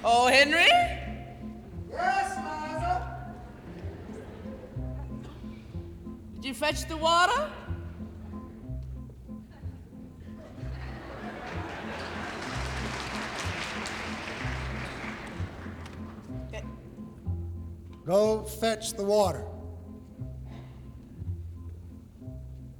Oh, Henry? Yes, Liza? Did you fetch the water? Go fetch the water.